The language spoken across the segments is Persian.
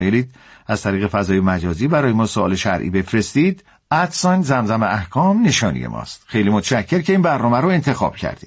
از طریق فضای مجازی برای ما سوال شرعی بفرستید، @زمزم احکام نشانی ماست. خیلی متشکرم که این برنامه رو انتخاب کردید.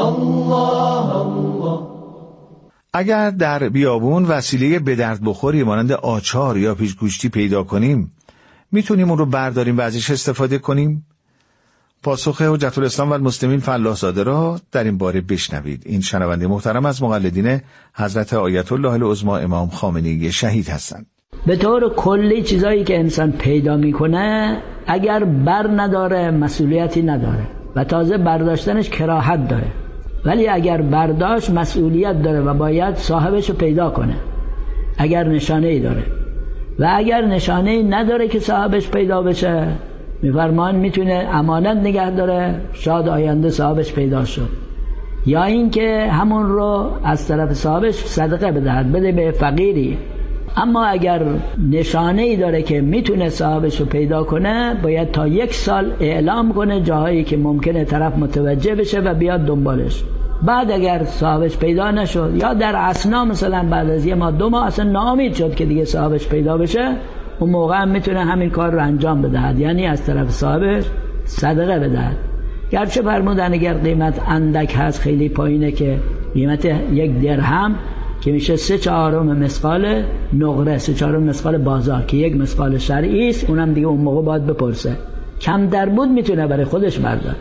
اگر در بیابون وسیله به درد بخوری مانند آچار یا پیچ‌گوشتی پیدا کنیم، میتونیم اون رو برداریم و ازش استفاده کنیم؟ پاسخ حجت الاسلام و المسلمین فلاح زاده را در این باره بشنوید. این شنونده محترم از مقلدین حضرت آیت الله العظمی امام خامنه‌ای شهید هستند. به طور کلی چیزایی که انسان پیدا میکنه اگر بر نداره مسئولیتی نداره و تازه برداشتنش کراهت داره، ولی اگر برداشت مسئولیت داره و باید صاحبش رو پیدا کنه اگر نشانه‌ای داره، و اگر نشانه‌ای نداره که صاحبش پیدا بشه، میفرمان میتونه امانت نگه داره، شاید آینده صاحبش پیدا شد، یا اینکه همون رو از طرف صاحبش صدقه بده به فقیری. اما اگر نشانه‌ای داره که میتونه صاحبش رو پیدا کنه، باید تا 1 سال اعلام کنه جاهایی که ممکنه طرف متوجه بشه و بیاد دنبالش. بعد اگر صاحبش پیدا نشد یا در اثنا مثلا بعد از 1 ماه 2 ماه اصلا ناامید شد که دیگه صاحبش پیدا بشه، اون موقع هم میتونه همین کار رو انجام بدهد، یعنی از طرف صاحبش صدقه بدهد. گرچه فرمودن اگر قیمت اندک هست، خیلی پایینه، که قیمت 1 درهم که میشه 3/4 مثقال نقره، 3/4 مثقال بازار که 1 مثقال شرعی است، اونم دیگه اون موقع باید بپرسه. کم در بود میتونه برای خودش برداره.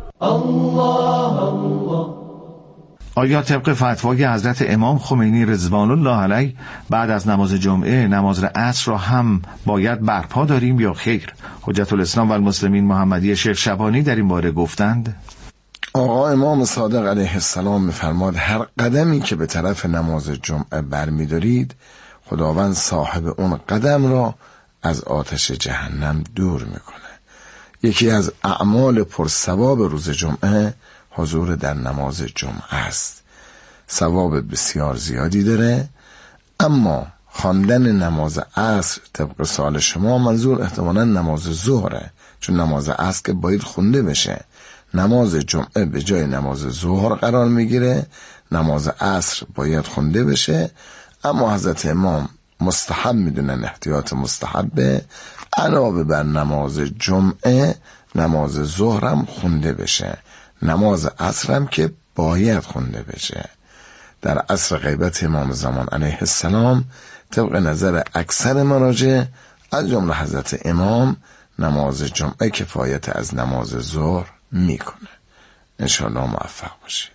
الله آیا طبق فتوای حضرت امام خمینی رضوان الله علیه بعد از نماز جمعه نماز عصر را هم باید برپا داریم یا خیر؟ حجت الاسلام و المسلمین محمدی شیخ شبانی در این باره گفتند: آقا امام صادق علیه السلام می‌فرماد هر قدمی که به طرف نماز جمعه برمی‌دارید، خداوند صاحب اون قدم را از آتش جهنم دور میکنه. یکی از اعمال پرثواب روز جمعه حضور در نماز جمعه است. ثواب بسیار زیادی داره، اما خواندن نماز عصر طبق سوال شما منظور احتمالاً نماز ظهره، چون نماز عصر که باید خونده بشه. نماز جمعه به جای نماز ظهر قرار میگیره، نماز عصر باید خونده بشه، اما حضرت امام مستحب میدونن، احتیاط مستحبه، علاوه بر نماز جمعه نماز ظهرم خونده بشه، نماز عصرم که باید خونده بشه. در عصر غیبت امام زمان علیه السلام طبق نظر اکثر مراجع از جمله حضرت امام نماز جمعه کفایت از نماز ظهر میکنه. انشاءالله موفق باشی.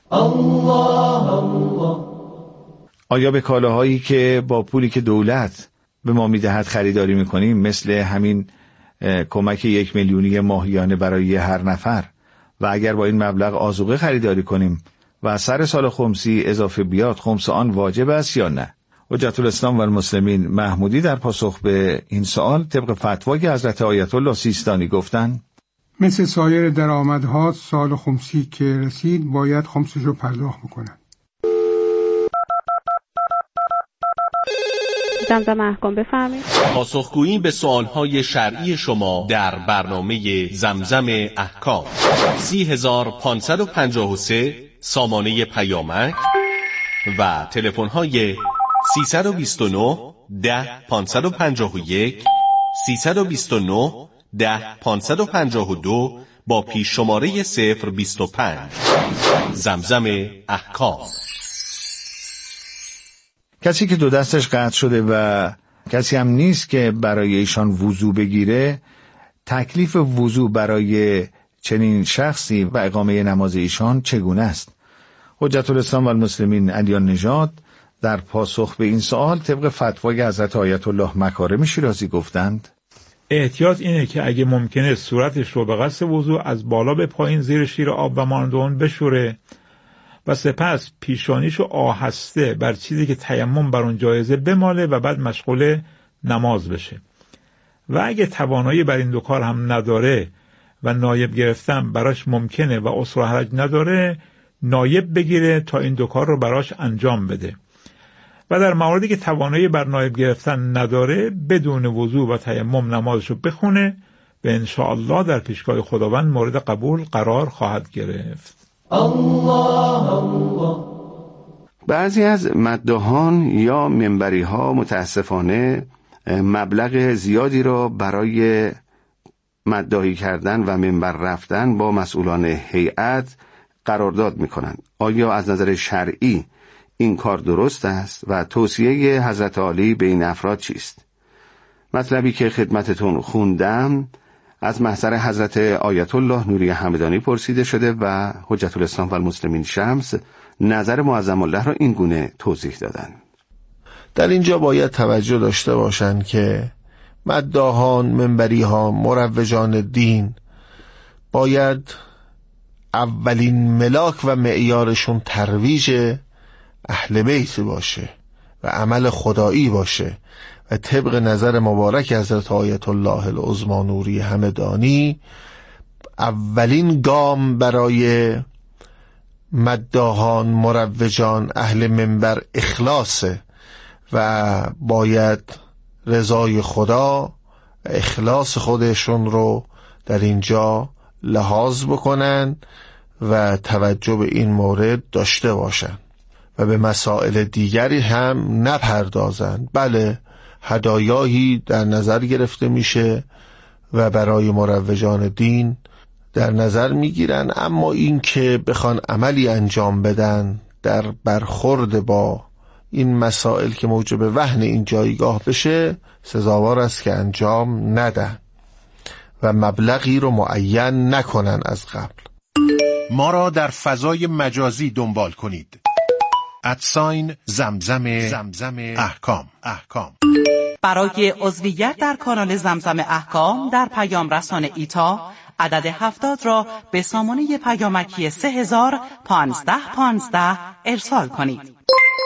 آیا به کالاهایی که با پولی که دولت به ما میدهد خریداری میکنیم، مثل همین کمک 1 میلیونی ماهیانه برای هر نفر، و اگر با این مبلغ آذوقه خریداری کنیم و سر سال خمسی اضافه بیاد، خمس آن واجب است یا نه؟ حجت الاسلام و المسلمین محمودی در پاسخ به این سوال طبق فتوای حضرت آیت الله سیستانی گفتند: مثل سایر درآمدها سال خمسی که رسید باید خمسش رو پرداخت بکنن. زمزم احکام بفرمایید. پاسخگویی به سوالهای شرعی شما در برنامه زمزم احکام. 30553 سامانه پیامک و تلفن‌های 329 10 551 329 10 552 با پیش شماره 025. زمزم احکام. کسی که 2 دستش قطع شده و کسی هم نیست که برای ایشان وضو بگیره، تکلیف وضو برای چنین شخصی و اقامه نماز ایشان چگونه است؟ حجت الاسلام و المسلمین علیان نژاد در پاسخ به این سوال طبق فتوای حضرت آیت الله مکارم شیرازی گفتند: احتیاط اینه که اگه ممکنه صورتش رو به قصد وضو از بالا به پایین زیر شیر آب و مانند اون بشوره و سپس پیشانیشو آهسته بر چیزی که تیمم بر اون جایزه بماله و بعد مشغول نماز بشه. و اگه توانایی بر این 2 کار هم نداره و نایب گرفتن براش ممکنه و عسر و حرج نداره، نایب بگیره تا این 2 کار رو براش انجام بده. و در مواردی که توانایی بر نایب گرفتن نداره، بدون وضو و تیمم نمازشو بخونه و انشاءالله در پیشگاه خداوند مورد قبول قرار خواهد گرفت. بعضی از مداحان یا منبری ها متاسفانه مبلغ زیادی را برای مداحی کردن و منبر رفتن با مسئولان هیئت قرارداد می‌کنند. آیا از نظر شرعی این کار درست است و توصیه حضرت عالی به این افراد چیست؟ مطلبی که خدمتتون خوندم از محضر حضرت آیت الله نوری همدانی پرسیده شده و حجت الاسلام و المسلمین شمس نظر معظم الله را این گونه توضیح دادن. در اینجا باید توجه داشته باشند که مداحان، منبری‌ها، مروجان دین باید اولین ملاک و معیارشون ترویج اهل بیت باشه و عمل خدایی باشه و طبق نظر مبارک حضرت آیت الله العظمی نوری همدانی اولین گام برای مداحان، مروجان، اهل منبر اخلاصه و باید رضای خدا و اخلاص خودشون رو در اینجا لحاظ بکنن و توجه به این مورد داشته باشن و به مسائل دیگری هم نپردازن. بله، هدایایی در نظر گرفته میشه و برای مروجان دین در نظر میگیرن، اما این که بخوان عملی انجام بدن در برخورد با این مسائل که موجب وهن این جایگاه بشه سزاوار است که انجام ندن و مبلغی رو معین نکنن از قبل. ما را در فضای مجازی دنبال کنید. @زمزم احکام. برای عضویت در کانال زمزم احکام در پیام رسان ایتا عدد 70 را به سامانه پیامکی 301515 ارسال کنید.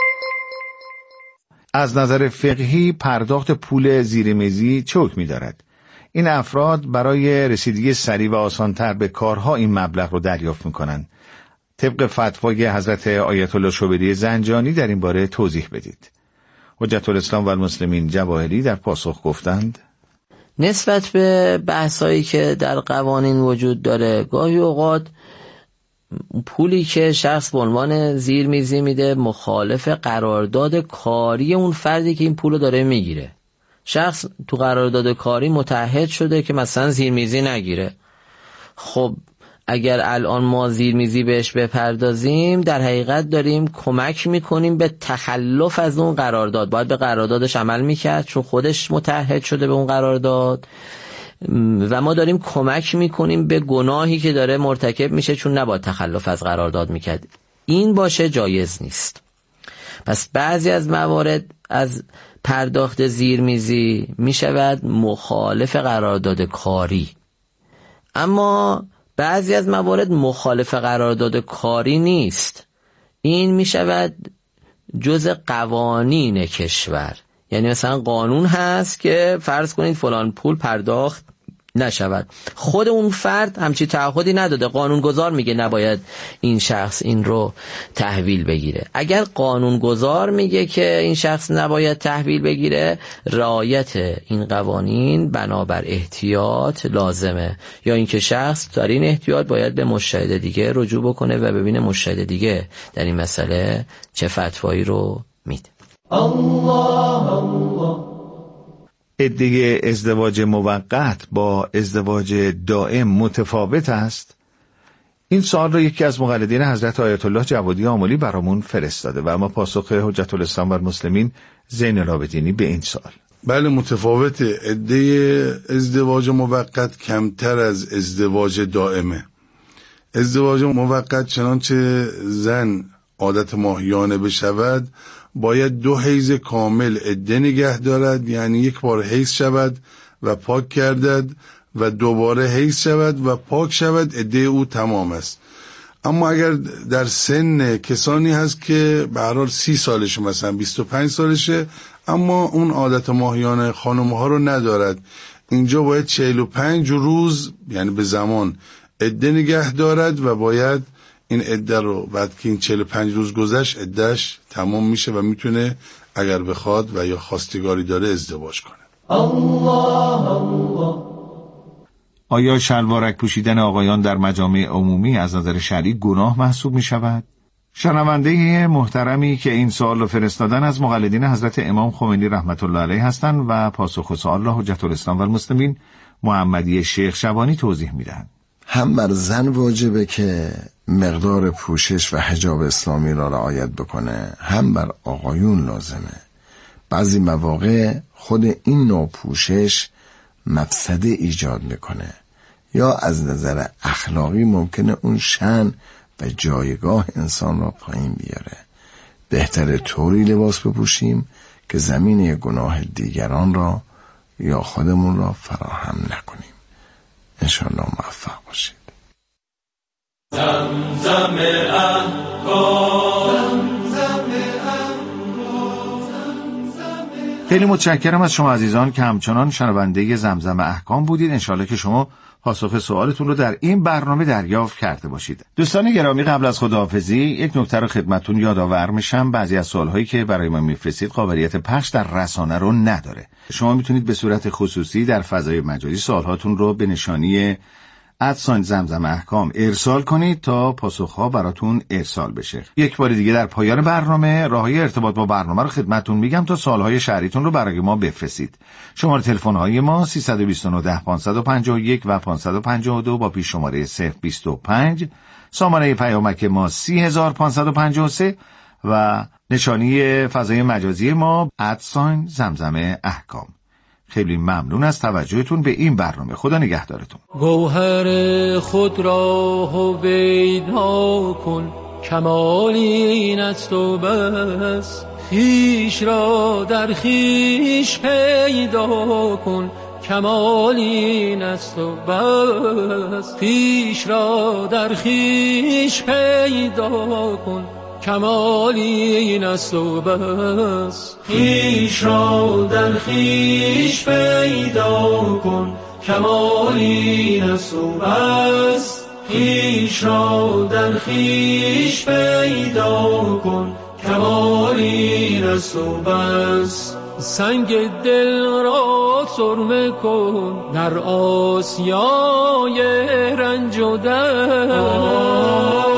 از نظر فقهی پرداخت پول زیرمیزی چه حکمی دارد؟ این افراد برای رسیدگی سریع و آسانتر به کارها این مبلغ رو دریافت میکنند. طبق فتوای حضرت آیت الله شوبری زنجانی در این باره توضیح بدید. حجت الاسلام و المسلمین جواهری در پاسخ گفتند: نسبت به بحثایی که در قوانین وجود داره، گاهی اوقات پولی که شخص به عنوان زیرمیزی میده مخالف قرارداد کاری اون فردی که این پولو داره میگیره. شخص تو قرارداد کاری متعهد شده که مثلا زیرمیزی نگیره. خب اگر الان ما زیرمیزی بهش بپردازیم در حقیقت داریم کمک میکنیم به تخلف از اون قرارداد. باید به قراردادش عمل میکرد چون خودش متعهد شده به اون قرارداد و ما داریم کمک میکنیم به گناهی که داره مرتکب میشه چون نباید تخلف از قرارداد میکرد. این باشه جایز نیست. پس بعضی از موارد از پرداخت زیرمیزی میشود مخالف قرارداد کاری، اما بعضی از موارد مخالف قرارداد کاری نیست. این میشود جزء قوانین کشور. یعنی مثلا قانون هست که فرض کنید فلان پول پرداخت نشود، خود اون فرد همچی تعهدی نداده، قانونگذار میگه نباید این شخص این رو تحویل بگیره. اگر قانونگذار میگه که این شخص نباید تحویل بگیره، رعایت این قوانین بنابر احتیاط لازمه، یا اینکه شخص در این احتیاط باید به مجتهد دیگه رجوع بکنه و ببینه مجتهد دیگه در این مسئله چه فتوایی رو میده. عده ازدواج موقت با ازدواج دائم متفاوت است؟ این سوال را یکی از مقلدین حضرت آیت الله جوادی آملی برامون فرستاده و اما پاسخ حجت الاسلام و المسلمین زین العابدینی به این سوال: بله متفاوته. عده ازدواج موقت کمتر از ازدواج دائمه. ازدواج موقت چنانچه زن عادت ماهیانه بشود باید 2 حیض کامل عده نگه دارد، یعنی یک بار حیض شود و پاک گردد و دوباره حیض شود و پاک شود، عده او تمام است. اما اگر در سن کسانی هست که به هر حال 30 سالشه، مثلا 25 سالشه، اما اون عادت ماهیانه خانم‌ها رو ندارد، اینجا باید 45 روز یعنی به زمان عده نگه دارد و باید این عده رو بعد که این 45 روز گذشت عدهش تمام میشه و میتونه اگر بخواد و یا خواستگاری داره ازدواج کنه. آیا شلوارک پوشیدن آقایان در مجامع عمومی از نظر شرعی گناه محسوب می شود؟ شنونده محترمی که این سوال رو فرستادن از مقلدین حضرت امام خمینی رحمت الله علیه هستند و پاسخ سوال را حجت الاسلام و المسلمین محمدی شیخ شبانی توضیح میدن. هم بر زن واجبه که مقدار پوشش و حجاب اسلامی را رعایت بکنه، هم بر آقایون لازمه. بعضی مواقع خود این نوع پوشش مفسده ایجاد میکنه یا از نظر اخلاقی ممکنه اون شأن و جایگاه انسان را پایین بیاره. بهتره طوری لباس بپوشیم که زمینه گناه دیگران را یا خودمون را فراهم نکنیم. انشاءالله موفق باشید. زمزم احکام. خیلی متشکرم از شما عزیزان که همچنان شنونده زمزم احکام بودید. انشالله که شما پاسخ سوالتون رو در این برنامه دریافت کرده باشید. دوستان گرامی، قبل از خداحافظی یک نکته رو خدمتتون یادآور میشم. بعضی از سوالهایی که برای ما میفرستید قابلیت پخش در رسانه رو نداره. شما میتونید به صورت خصوصی در فضای مجازی سوالهاتون رو به نشانی @زمزم احکام ارسال کنید تا پاسخها براتون ارسال بشه. یک بار دیگه در پایان برنامه راههای ارتباط با برنامه رو خدمتتون میگم تا سوالهای شهریتون رو برای ما بفرستید. شماره تلفن‌های ما 329 551 و 552 با پیش شماره 025، سامانه پیامک ما 30553 و نشانی فضای مجازی ما @زمزم احکام. خیلی ممنون از توجهتون به این برنامه. خدا نگهدارتون. گوهر خود را هویدا کن، کمال این است و بس. خویش را در خویش پیدا کن، کمال این است و بس. خویش را در خویش پیدا کن، کمال این است و بس. خویش را در خویش پیدا کن، کمال این است و بس. خویش را در خویش پیدا کن، کمال این است و بس. سنگ دل را سرمه کن در آسیای رنج و درد.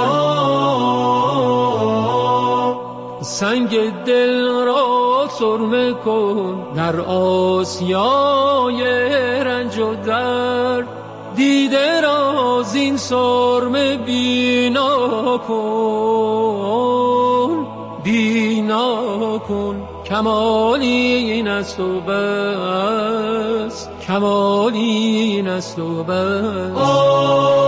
سنگ دل را سرمه کن در آسیای رنج و درد. دیده را زین سرمه بینا کن، بینا کن، کمال این است و بس. کمال این است و بس.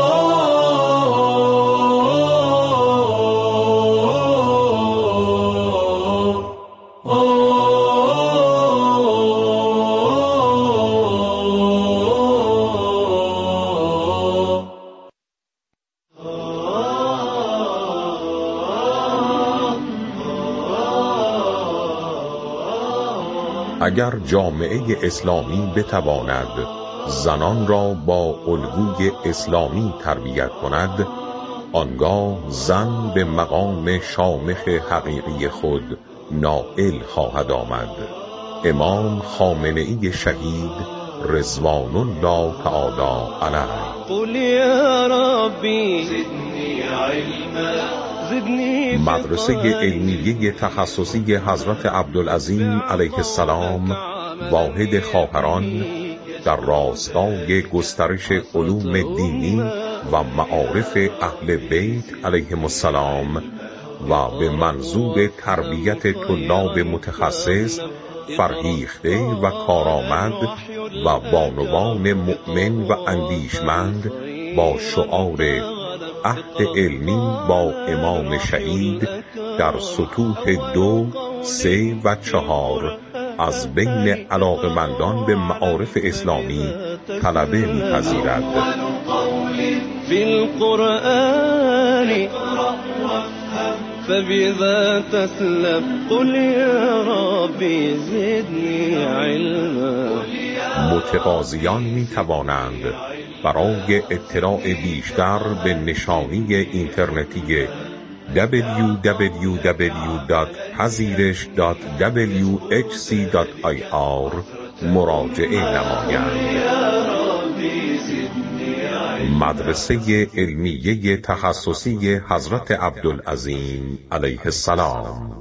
اگر جامعه اسلامی بتواند زنان را با الگوی اسلامی تربیت کند، آنگاه زن به مقام شامخ حقیقی خود نائل خواهد آمد. امام خامنه‌ای شهید رضوان الله تعالی علیه. قل یا ربی زدنی علما. مدرسه علمیه تخصصی حضرت عبدالعظیم علیه السلام واحد خواهران در راستای گسترش علوم دینی و معارف اهل بیت علیهم السلام و به منظور تربیت طلاب متخصص، فرهیخته و کارآمد و بانوان مؤمن و اندیشمند با شعار عهد علمی با امام شهید در سطوح 2، 3 و 4 از بین علاقمندان به معارف اسلامی طلبه می‌پذیرد. فی القرآن فبذا تسلم. قل یا ربی زدنی علما. متقاضیان می‌توانند برای اطلاع بیشتر به نشانی اینترنتی www.pazirish.whc.ir مراجعه نمایند. مدرسه علمیه تخصصی حضرت عبدالعظیم علیه السلام.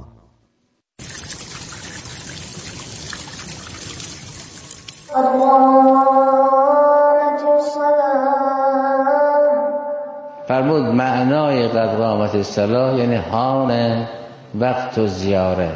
فرمود معنای قد قامت الصلاة یعنی حان وقت و زیاره.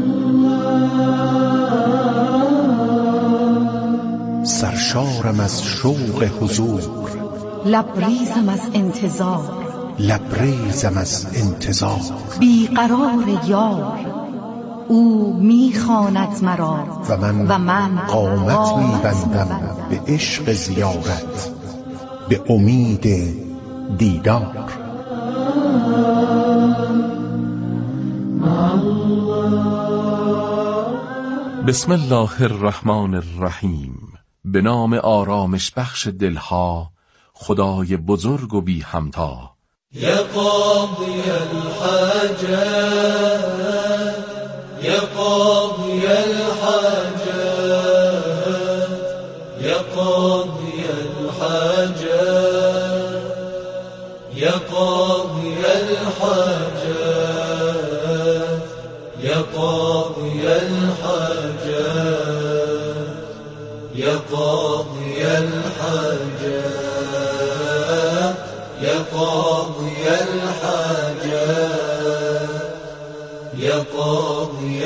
سرشارم از شوق حضور، لبریزم از انتظار، لبریزم از انتظار. بیقرار یار او میخواند مرا و من قامت میبندم به عشق زیارت، به امید دیدار. بسم الله الرحمن الرحیم. به نام آرامش بخش دلها، خدای بزرگ و بی همتا. یا قاضی الحاجات، یا قاضی الحاجات، یا قاضی الحاجات، یا قاضی الحاجات، یا قاضی الحاجات، یا قاضی الحاجات، یا قاضی الحاجات، یا قاضی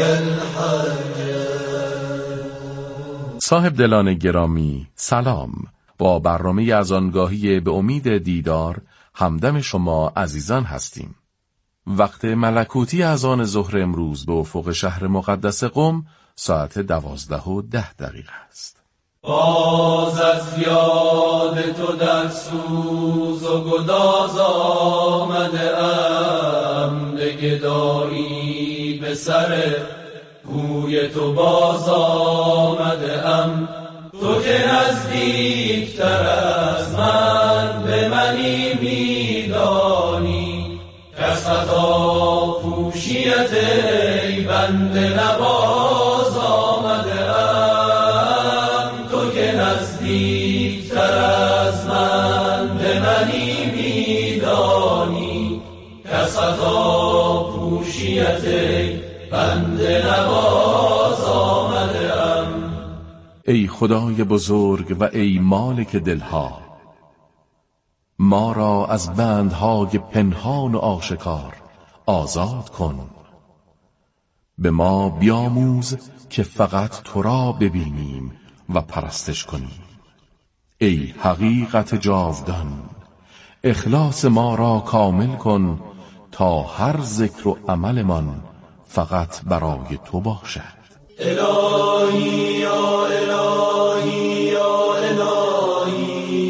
الحاجات. صاحب دلان گرامی سلام. با برنامه از آنگاهی به امید دیدار همدم شما عزیزان هستیم. وقت ملکوتی اذان ظهر امروز به افق شهر مقدس قم ساعت 12:10 است. باز از یاد تو در سوز و گداز آمده ام، به گدایی به سر کوی تو باز آمده ام. تو که نزدیکتر از من به منی میدانی، کس خطا پوشیت ای بنده نباز آمده ام. تو که نزدیکتر از من به منی میدانی، کس خطا پوشیت ای بنده نباز آمده ام. ای خدای بزرگ و ای مالک دلها، ما را از بندهای پنهان و آشکار آزاد کن. به ما بیاموز که فقط تو را ببینیم و پرستش کنیم. ای حقیقت جاودان، اخلاص ما را کامل کن تا هر ذکر و عملمان فقط برای تو باشد. الهی یا الهی یا الهی،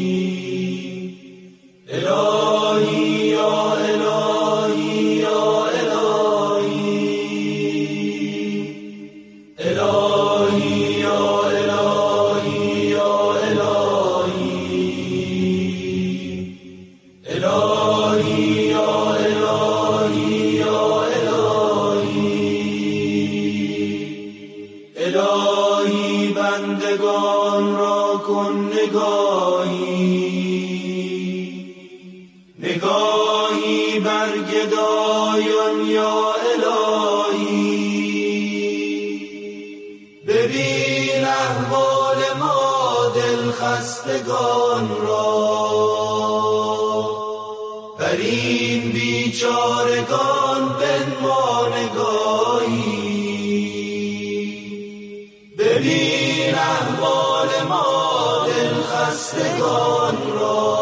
الهی یا الهی یا الهی، الهی یا الهی یا الهی، الهی یا الهی یا الهی، بندگان را کن نگاهی، نگاهی بر گدایان یا الهی. ببین احوال ما دل خستگان را، بر این بیچارگان بنما نگاهی. ببین احوال ما دل خستگان را،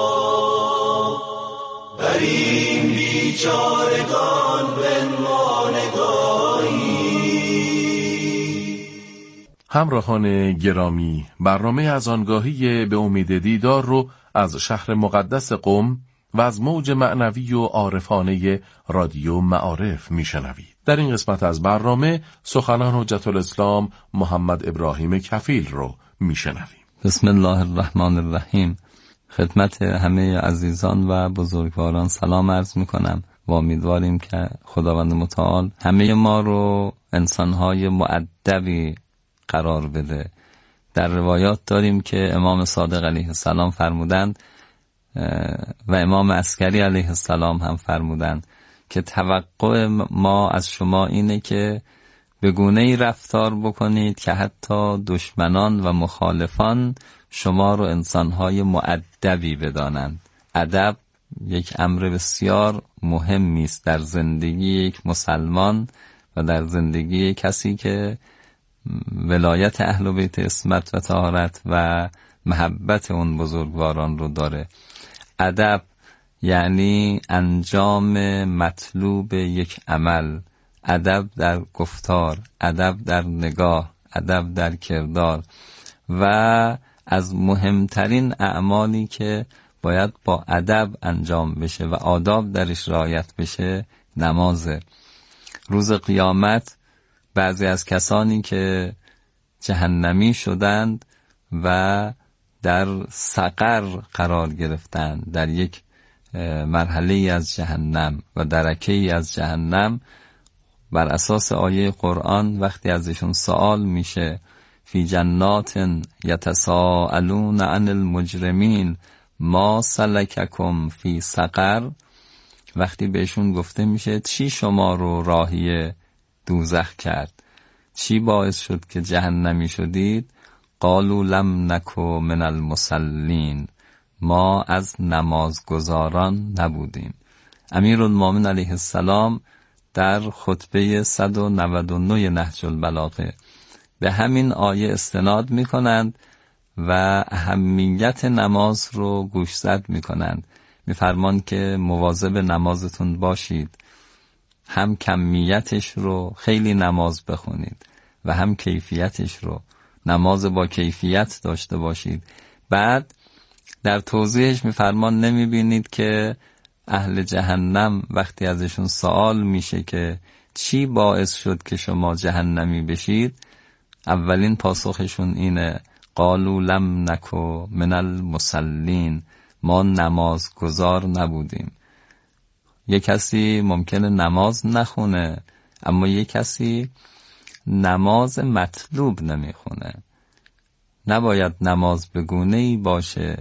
بر این بیچارگان بنما نگاهی. همراهان گرامی، برنامه از آنگاهی به امید دیدار رو از شهر مقدس قم و از موج معنوی و عارفانه رادیو معارف میشنوید. در این قسمت از برنامه سخنان حجت الاسلام محمد ابراهیم کفیل رو میشنویم. بسم الله الرحمن الرحیم. خدمت همه عزیزان و بزرگواران سلام عرض میکنم و امیدواریم که خداوند متعال همه ما رو انسانهای مؤدبی قرار بده در روایات داریم که امام صادق علیه السلام فرمودند و امام عسکری علیه السلام هم فرمودند که توقع ما از شما اینه که به گونه‌ای رفتار بکنید که حتی دشمنان و مخالفان شما رو انسانهای مؤدبی بدانند. ادب یک امر بسیار مهمی است در زندگی یک مسلمان و در زندگی کسی که ولایت اهل بیت عصمت و طهارت و محبت اون بزرگواران رو داره. ادب یعنی انجام مطلوب یک عمل، ادب در گفتار، ادب در نگاه، ادب در کردار و از مهمترین اعمالی که باید با ادب انجام بشه و آداب درش رعایت بشه نمازه. روز قیامت بعضی از کسانی که جهنمی شدند و در سقر قرار گرفتند، در یک مرحله از جهنم و درکه از جهنم، بر اساس آیه قرآن وقتی ازشون سوال میشه فی جنات یتساءلون عن المجرمین ما سلککم فی سقر، وقتی بهشون گفته میشه چی شما رو راهی دوزخ کرد، چی باعث شد که جهنمی شدید، قالوا لم نکو من المصلین، ما از نمازگزاران نبودیم. امیرالمومنین علیه السلام در خطبه 199 نهج البلاغه به همین آیه استناد میکنند و اهمیت نماز رو گوشزد میکنند. میفرمان که مواظب نمازتون باشید، هم کمیتش رو خیلی نماز بخونید و هم کیفیتش رو، نماز با کیفیت داشته باشید. بعد در توضیحش میفرمان نمیبینید که اهل جهنم وقتی ازشون سوال میشه که چی باعث شد که شما جهنمی بشید، اولین پاسخشون اینه قالوا لم نکو من المصلین، ما نمازگزار نبودیم. یک کسی ممکنه نماز نخونه اما یک کسی نماز مطلوب نمیخونه. نباید نماز به گونه‌ای باشه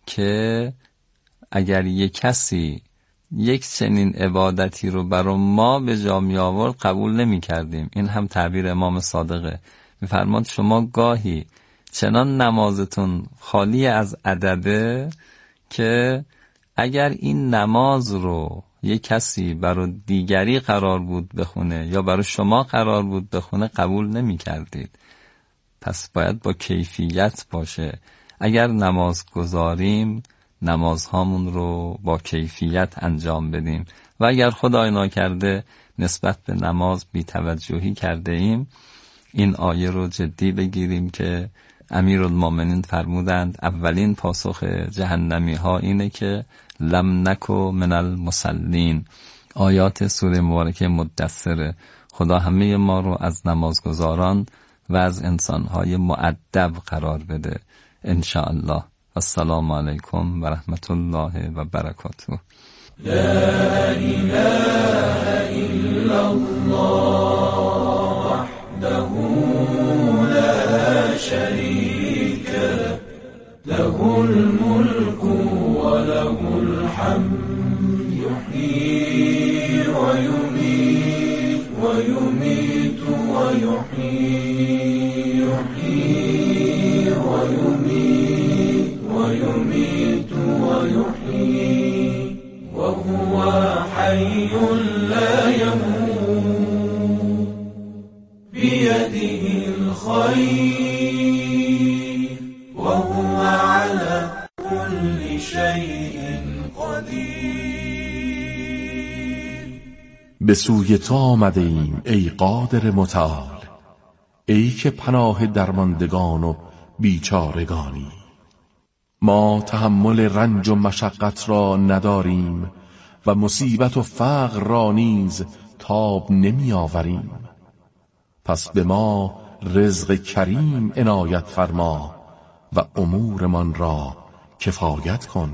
که اگر یک کسی یک چنین عبادتی رو برای ما به جا می آورد قبول نمی کردیم. این هم تعبیر امام صادقه. می فرماد شما گاهی چنان نمازتون خالی از ادبه که اگر این نماز رو یک کسی برای دیگری قرار بود بخونه یا برای شما قرار بود بخونه قبول نمی کردید. پس باید با کیفیت باشه. اگر نماز گذاریم نمازهامون رو با کیفیت انجام بدیم و اگر خدای ناکرده نسبت به نماز بی‌توجهی کرده ایم، این آیه رو جدی بگیریم که امیرالمومنین فرمودند اولین پاسخ جهنمی ها اینه که لم نکو من المصلین. آیات سوره مبارکه مدثر. خدا همه ما رو از نمازگزاران و از انسانهای مؤدب قرار بده ان شاء الله. السلام علیکم و رحمت الله و برکاته. لا اله الا الله وحده لا شریک له الملك وله الحمد يحيي ويميت ويميت ويحيي يحيي ويميت ويميت ويحيي وهو حي لا يموت بيده الخير وهو على كل شيء قدير. به سوی تو آمده ایم ای قادر متعال، ای که پناه درماندگان و بیچارگانی. ما تحمل رنج و مشقت را نداریم و مصیبت و فقر را نیز تاب نمی آوریم. پس به ما رزق کریم عنایت فرما و امورمان را کفایت کن.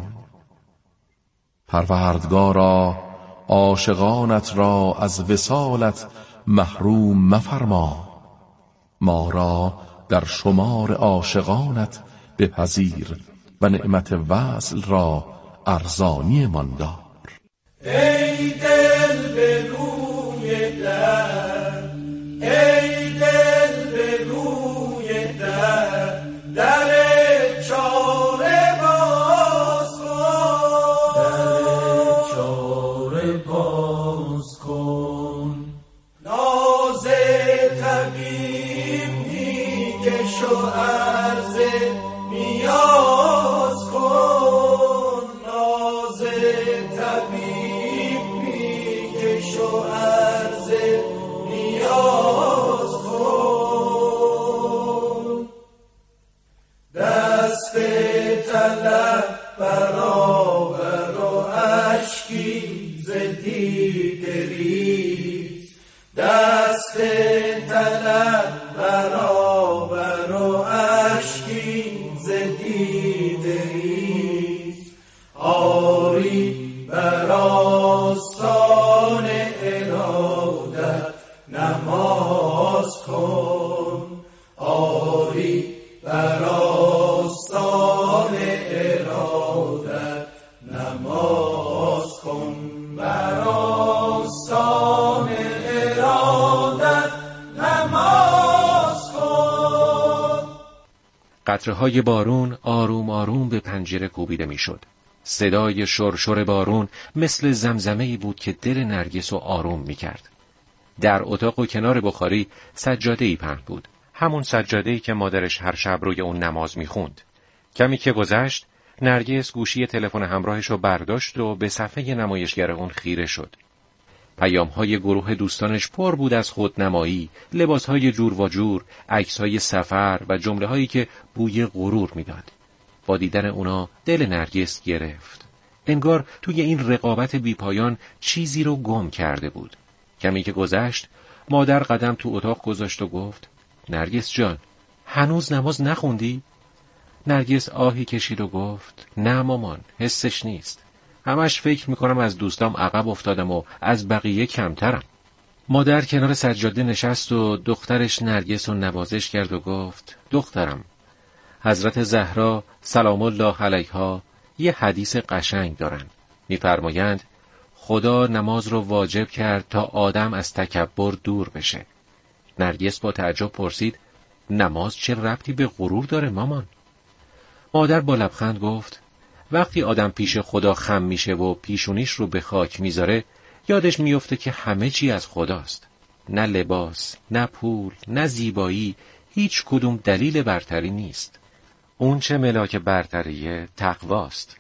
پروردگارا عاشقانت را از وصالت محروم مفرما، ما را در شمار عاشقانت بپذیر و نعمت وصل را ارزانی ماندار. ای دل به روی در، ای دل به روی در، در چاره باز کن، در چاره باز کن. ناز طبیب میکش و عرض نیاز کن، ناز طبیب میکش و عرض نیاز کن. دست طلب برابر و اشکی ز دیده ریز، دست طلب برابر و اشکی ز دیده ریز. آری بر آستان ارادت نماز کن، آری بر آستان ارادت نماز کن، بر آستان ارادت نماز کن. قطره‌های بارون آروم آروم به پنجره کوبیده میشد. صدای شرشر بارون مثل زمزمه‌ای بود که دل نرگس رو آروم میکرد. در اتاق و کنار بخاری سجاده‌ای پهن بود، همون سجاده‌ای که مادرش هر شب روی اون نماز میخوند. کمی که گذشت، نرگس گوشی تلفن همراهش رو برداشت و به صفحه نمایشگر اون خیره شد. پیام‌های گروه دوستانش پر بود از خودنمایی، لباس‌های جور و جور، عکس‌های سفر و جمله‌هایی که بوی غرور میداد. با دیدن اونا دل نرگس گرفت. انگار توی این رقابت بیپایان چیزی رو گم کرده بود. کمی که گذشت، مادر قدم تو اتاق گذاشت و گفت: نرگس جان، هنوز نماز نخوندی؟ نرگس آهی کشید و گفت: نه مامان، حسش نیست. همش فکر میکنم از دوستام عقب افتادم و از بقیه کمترم. مادر کنار سجاده نشست و دخترش نرگس رو نوازش کرد و گفت: دخترم، حضرت زهرا سلام الله علیها یه حدیث قشنگ دارن. میفرمایند خدا نماز رو واجب کرد تا آدم از تکبر دور بشه. نرگس با تعجب پرسید: نماز چه ربطی به غرور داره مامان؟ مادر با لبخند گفت: وقتی آدم پیش خدا خم میشه و پیشونیش رو به خاک میذاره، یادش میفته که همه چی از خداست. نه لباس، نه پول، نه زیبایی، هیچ کدوم دلیل برتری نیست. اون چه ملاک برتریه تقواست.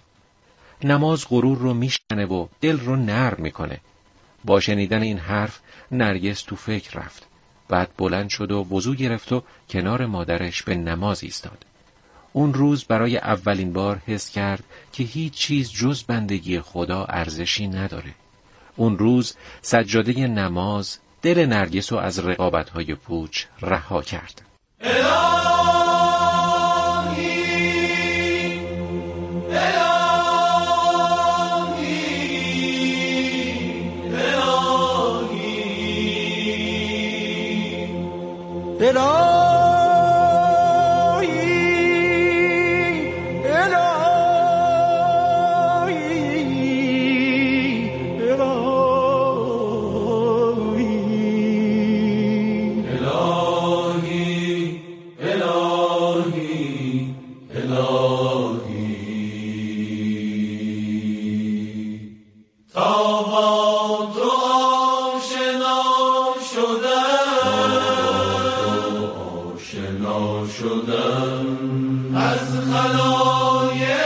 نماز غرور رو میشکنه و دل رو نرم میکنه. با شنیدن این حرف نرگس تو فکر رفت. بعد بلند شد و وضو گرفت و کنار مادرش به نماز ایستاد. اون روز برای اولین بار حس کرد که هیچ چیز جز بندگی خدا ارزشی نداره. اون روز سجاده نماز دل نرگس رو از رقابت‌های پوچ رها کرد. از خلایق